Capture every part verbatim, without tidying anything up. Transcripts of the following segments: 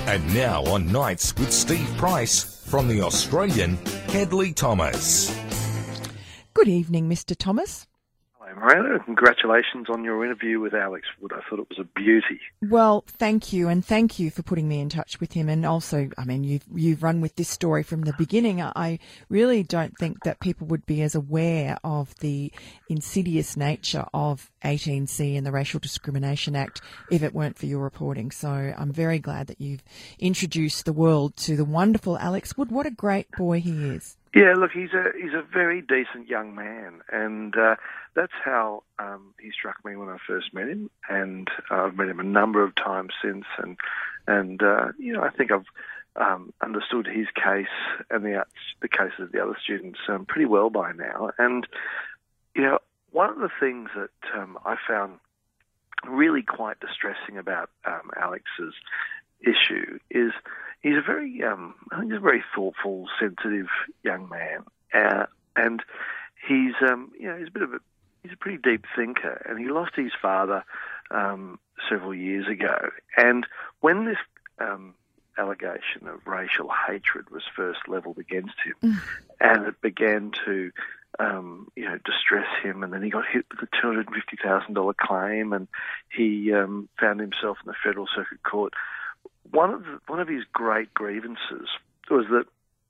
And now on Nights with Steve Price from the Australian Hedley Thomas. Good evening, Mister Thomas. Hello, Miranda. Congratulations on your interview with Alex Wood. I thought it was a beauty. Well, thank you, and thank you for putting me in touch with him. And also, I mean, you've, you've run with this story from the beginning. I really don't think that people would be as aware of the insidious nature of eighteen C and the Racial Discrimination Act if it weren't for your reporting. So I'm very glad that you've introduced the world to the wonderful Alex Wood. What a great boy he is. Yeah, look, he's a he's a very decent young man, and uh, that's how um, he struck me when I first met him. And uh, I've met him a number of times since, and and uh, you know, I think I've um, understood his case and the the cases of the other students um, pretty well by now. And you know, one of the things that um, I found really quite distressing about um, Alex's issue is he's a very, um, I think he's a very thoughtful, sensitive young man, uh, and he's, um, you know, he's a bit of a, he's a pretty deep thinker, and he lost his father um, several years ago. And when this um, allegation of racial hatred was first levelled against him, mm. and it began to, um, you know, distress him, and then he got hit with a two hundred fifty thousand dollars claim, and he um, found himself in the Federal Circuit Court. One of the, one of his great grievances was that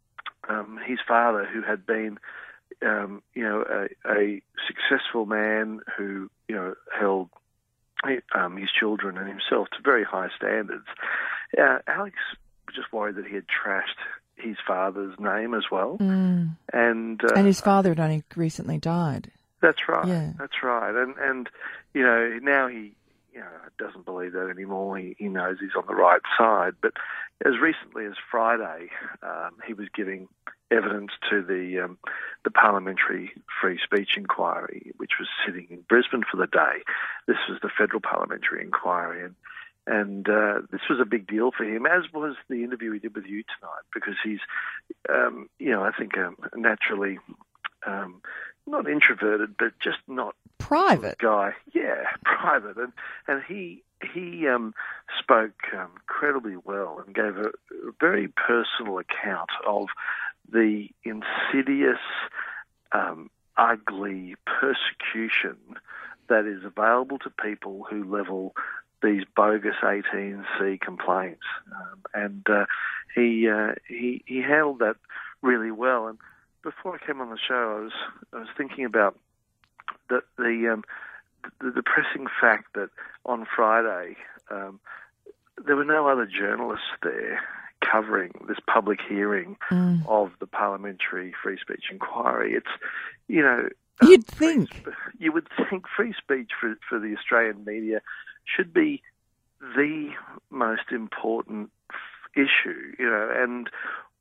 um, his father, who had been, um, you know, a, a successful man who, you know, held um, his children and himself to very high standards, uh, Alex was just worried that he had trashed his father's name as well, mm. and uh, and his father had only recently died. That's right. Yeah. That's right. And and you know, now he, you know, doesn't believe that anymore. He, he knows he's on the right side. But as recently as Friday, um, he was giving evidence to the um, the Parliamentary Free Speech Inquiry, which was sitting in Brisbane for the day. This was the Federal Parliamentary Inquiry, and and uh, this was a big deal for him, as was the interview he did with you tonight, because he's, um, you know, I think um, naturally. Um, Not introverted, but just not private guy. Yeah, private, and and he he um, spoke um, incredibly well and gave a, a very personal account of the insidious, um, ugly persecution that is available to people who level these bogus eighteen C complaints, um, and uh, he uh, he he handled that really well. And before I came on the show, I was I was thinking about the the, um, the depressing fact that on Friday um, there were no other journalists there covering this public hearing mm. of the Parliamentary Free Speech Inquiry. It's, you know, you'd um, think free, you would think free speech for for the Australian media should be the most important issue, you know, and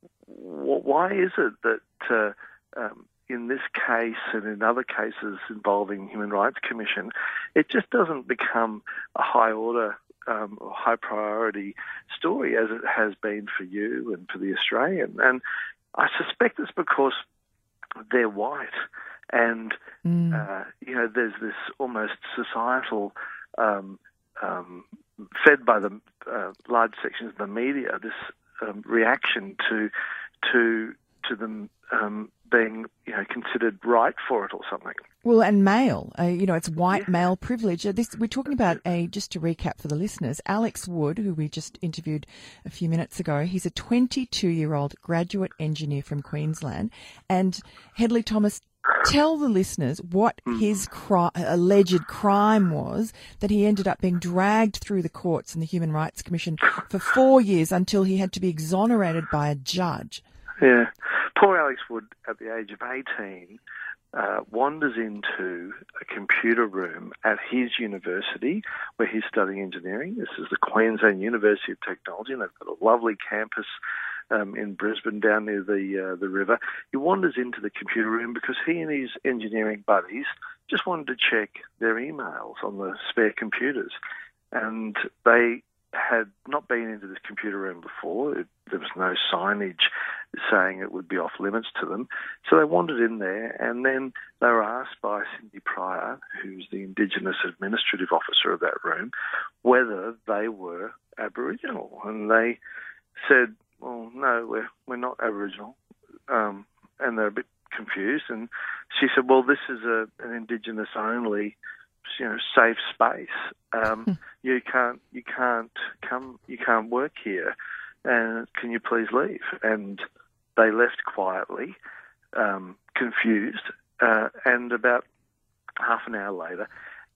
why is it that uh, um, in this case and in other cases involving Human Rights Commission, it just doesn't become a high order, um, or high priority story as it has been for you and for the Australian? And I suspect it's because they're white, and mm. uh, you know, there's this almost societal, um, um, fed by the uh, large sections of the media, this Um, reaction to to to them um, being, you know, considered right for it or something. Well, and male, uh, you know, it's white yeah. male privilege. Uh, this we're talking about a just to recap for the listeners. Alex Wood, who we just interviewed a few minutes ago, he's a twenty-two-year-old graduate engineer from Queensland, and Hedley Thomas. Tell the listeners what his cri- alleged crime was that he ended up being dragged through the courts and the Human Rights Commission for four years until he had to be exonerated by a judge. Yeah. Poor Alex Wood, at the age of eighteen, uh, wanders into a computer room at his university where he's studying engineering. This is the Queensland University of Technology, and they've got a lovely campus Um, in Brisbane, down near the uh, the river. He wanders into the computer room because he and his engineering buddies just wanted to check their emails on the spare computers, and they had not been into this computer room before. It, there was no signage saying it would be off limits to them. So they wandered in there, and then they were asked by Cindy Pryor, who's the Indigenous Administrative Officer of that room, whether they were Aboriginal. And they said, well, no, we're, we're not Aboriginal. Um, and they're a bit confused. And she said, well, this is a, an Indigenous-only, you know, safe space. Um, you can't, you can't come, you can't work here. And can you please leave? And they left quietly, um, confused. Uh, and about half an hour later,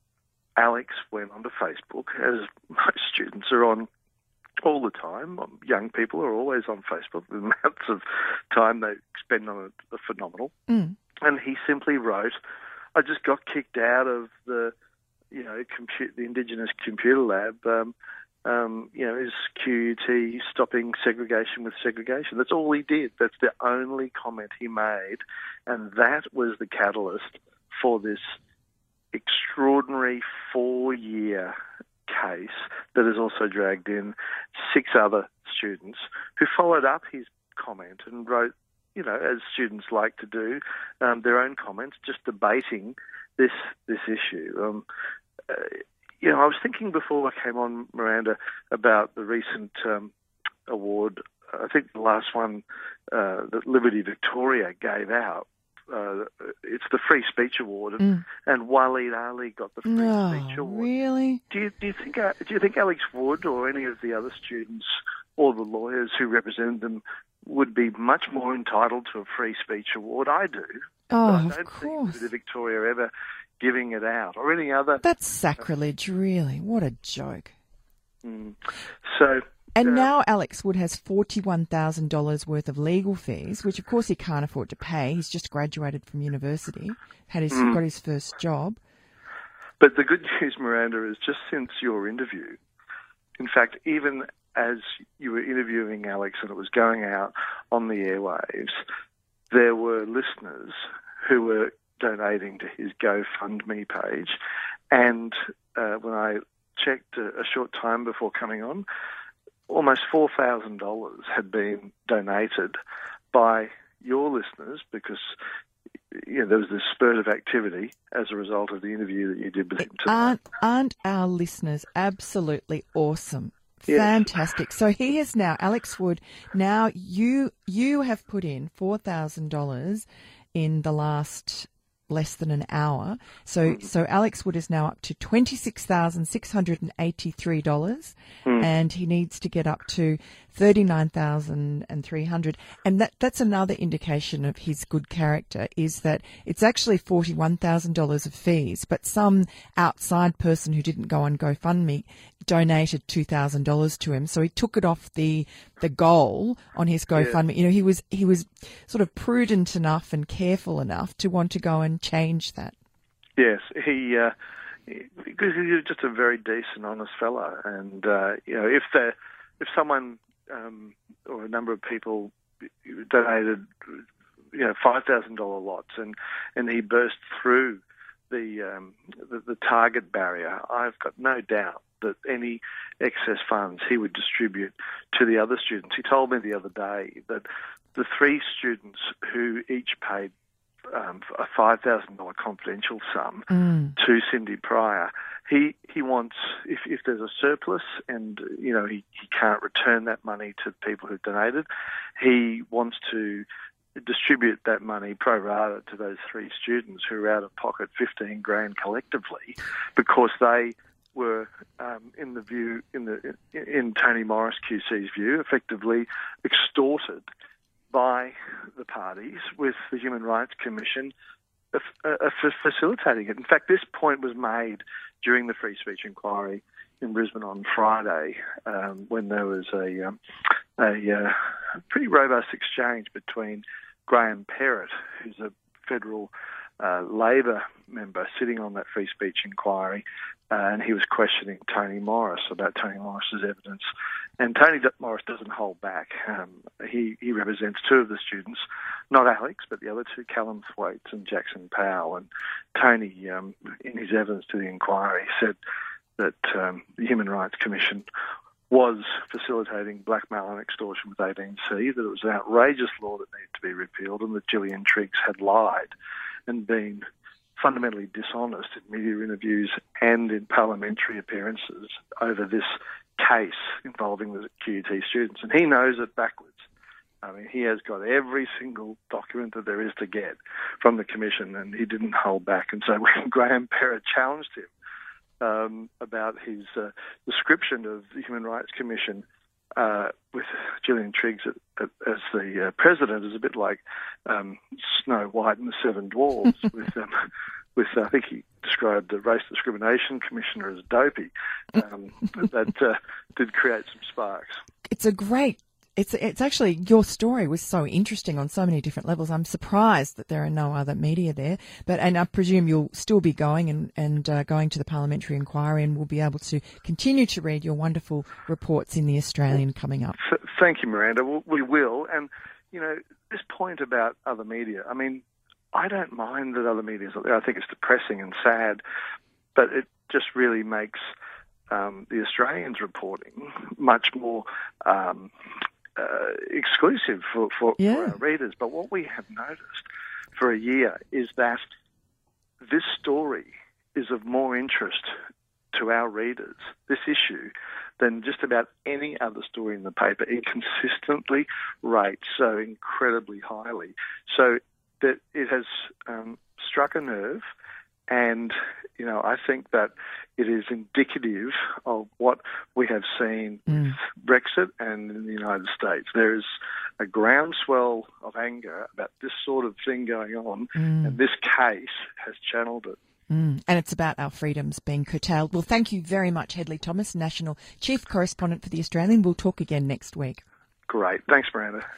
Alex went onto Facebook, as most students are on all the time. Young people are always on Facebook. The amounts of time they spend on it are phenomenal. Mm. And he simply wrote, I just got kicked out of the, you know, compute, the Indigenous Computer Lab. Um, um, you know, is Q U T stopping segregation with segregation? That's all he did. That's the only comment he made. And that was the catalyst for this extraordinary four-year case that has also dragged in six other students who followed up his comment and wrote, you know, as students like to do, um, their own comments, just debating this this issue. Um, uh, you know, I was thinking before I came on, Miranda, about the recent um, award. I think the last one uh, that Liberty Victoria gave out. Uh, it's the Free Speech Award, and, Mm. and Waleed Ali got the Free Oh, Speech Award. really? Do you do you think uh, do you think Alex Wood or any of the other students or the lawyers who represent them would be much more entitled to a Free Speech Award? I do. Oh, I of don't course. think the Victoria ever giving it out or any other. That's sacrilege, really. What a joke. Mm. So. And uh, now Alex Wood has forty-one thousand dollars worth of legal fees, which of course he can't afford to pay. He's just graduated from university, had his Mm. got his first job. But the good news, Miranda, is just since your interview, in fact, even as you were interviewing Alex and it was going out on the airwaves, there were listeners who were donating to his GoFundMe page. And uh, when I checked a, a short time before coming on, almost four thousand dollars had been donated by your listeners because, you know, there was this spurt of activity as a result of the interview that you did with him tonight. Aren't, aren't our listeners absolutely awesome? Yes. Fantastic. So he is now, Alex Wood, now you you have put in four thousand dollars in the last less than an hour. So mm. so Alex Wood is now up to twenty-six thousand six hundred eighty-three dollars mm. and he needs to get up to thirty-nine thousand three hundred dollars. And that that's another indication of his good character, is that it's actually forty-one thousand dollars of fees, but some outside person who didn't go on GoFundMe donated two thousand dollars to him. So he took it off the the goal on his GoFundMe. Yeah. You know, he was he was sort of prudent enough and careful enough to want to go and change that. Yes, he uh, because he's just a very decent, honest fella, and uh, you know, if the if someone um, or a number of people donated, you know, five thousand dollar lots, and and he burst through the, um, the the target barrier, I've got no doubt that any excess funds he would distribute to the other students. He told me the other day that the three students who each paid um, a five thousand dollars confidential sum mm. to Cindy Pryor, he he wants, if, if there's a surplus and, you know, he, he can't return that money to people who've donated, he wants to distribute that money pro rata to those three students who are out of pocket fifteen grand collectively, because they were, um, in the view, in the in Tony Morris Q C's view, effectively extorted by the parties, with the Human Rights Commission uh, uh, facilitating it. In fact, this point was made during the free speech inquiry in Brisbane on Friday, um, when there was a um, a uh, pretty robust exchange between Graham Perrott, who's a federal uh, Labor member sitting on that free speech inquiry, uh, and he was questioning Tony Morris about Tony Morris's evidence. And Tony Morris doesn't hold back. Um, he, he represents two of the students, not Alex, but the other two, Callum Thwaites and Jackson Powell. And Tony, um, in his evidence to the inquiry, said that um, the Human Rights Commission was facilitating blackmail and extortion with eighteen C, that it was an outrageous law that needed to be repealed, and that Gillian Triggs had lied and been fundamentally dishonest in media interviews and in parliamentary appearances over this case involving the Q U T students. And he knows it backwards. I mean, he has got every single document that there is to get from the Commission, and he didn't hold back. And so when Graham Perra challenged him um, about his uh, description of the Human Rights Commission uh, with Gillian Triggs at, at, as the uh, president, is a bit like um, Snow White and the Seven Dwarfs with um, with, I think he described the Race Discrimination Commissioner as dopey. Um, that uh, did create some sparks. It's a great, it's it's actually, your story was so interesting on so many different levels. I'm surprised that there are no other media there. But and I presume you'll still be going and, and uh, going to the parliamentary inquiry, and we'll be able to continue to read your wonderful reports in The Australian coming up. So, thank you, Miranda. We, we will. And, you know, this point about other media, I mean, I don't mind that other media is out there. I think it's depressing and sad, but it just really makes um, the Australians reporting much more um, uh, exclusive for, for, yeah. for our readers. But what we have noticed for a year is that this story is of more interest to our readers, this issue, than just about any other story in the paper. It consistently rates so incredibly highly. So that it has um, struck a nerve, and, you know, I think that it is indicative of what we have seen mm. with Brexit and in the United States. There is a groundswell of anger about this sort of thing going on, mm. and this case has channeled it. Mm. And it's about our freedoms being curtailed. Well, thank you very much, Hedley Thomas, National Chief Correspondent for The Australian. We'll talk again next week. Great. Thanks, Miranda.